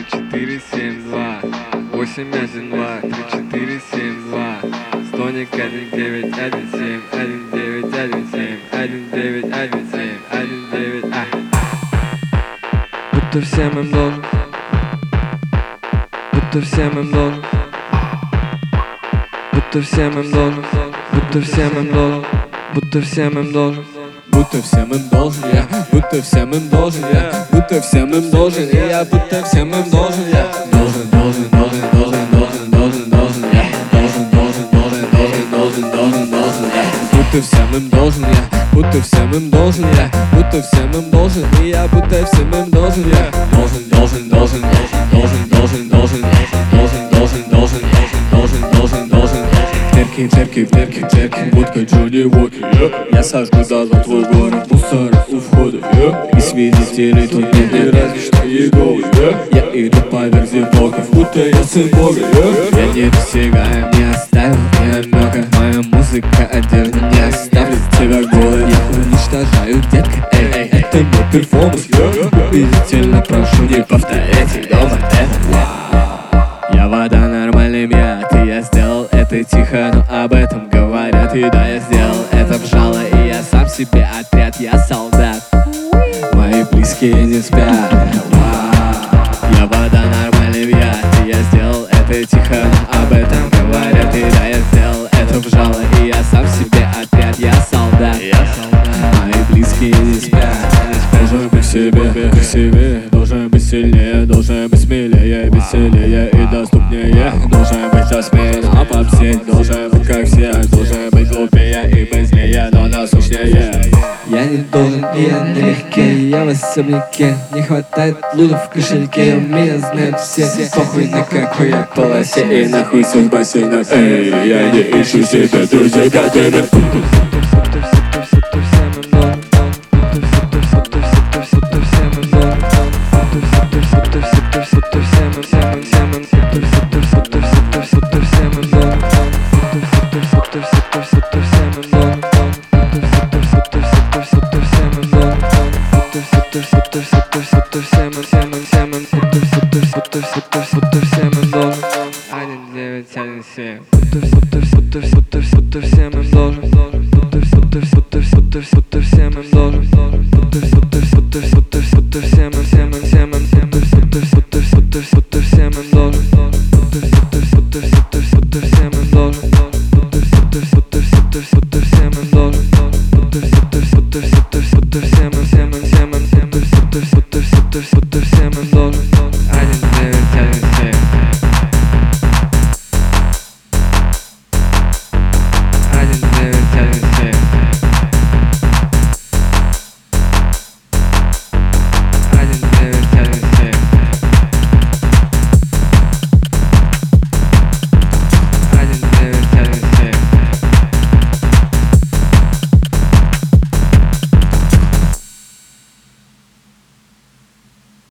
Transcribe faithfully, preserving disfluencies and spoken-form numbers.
четыре семь два восемь один два три четыре семь два Стоник один девять один семь один девять один семь один девять один семь один девять а Будто всем им должен, будто всем им должен, будто всем им должен, будто всем им должен, будто всем им должен. Будто всем им должен я, будто всем им должен я, будто всем им должен и я, будто всем им должен я. Должен, должен, должен, должен, должен, должен, должен я. Должен, должен, должен, должен, должен, должен, должен я. Будто всем им должен я, будто всем им должен я, будто всем им должен и я, будто всем им должен я. Должен, должен, должен, должен, должен, должен, должен, должен, должен, должен, должен, должен, должен. Терки, терки, терки, терки, водка, Джонни Уокер, я сожгу зазор твой город, мусора у входа, и свидетелей тут нет, не разве что Иеговы. Я иду по версии блоков, будто я сын Бога. Я не достигаю, не оставил ни намека, моя музыка одежда не оставит тебя голой. Я уничтожаю, детка, эй, эй, это не перформанс. Убедительно прошу, не повторяйте дома это. Я вода нормальный яд, и я сделал это тихо, но об этом говорят. И да, я сделал это в жало, и я сам себе отряд, я солдат. Мои близкие не спят. Я вода нормальный яд, и я сделал это тихо, но об этом говорят. И да, я сделал это в жало, и я сам себе отряд, я солдат. Мои близкие не спят. Должен быть себе, красивее, должен быть сильнее, должен быть смелее, веселее и доступнее. Должен быть осмелее, а попсеть, должен быть как все, должен быть глупее и быстрее, но насущнее. Я не должен, и я налегке, я в особняке. Не хватает лутов в кошельке, меня знают все. Похуй на какой я полосе и нахуй сон в бассейнах. Эй, я не ищу себе друзей, которых один девять один семь будто всем им должен, будто всем им должен, будто всем им всем им всем им будто всем им должен, будто всем им должен, будто всем им должен, будто всем им всем им всем им будто всем им должен. один девять один семь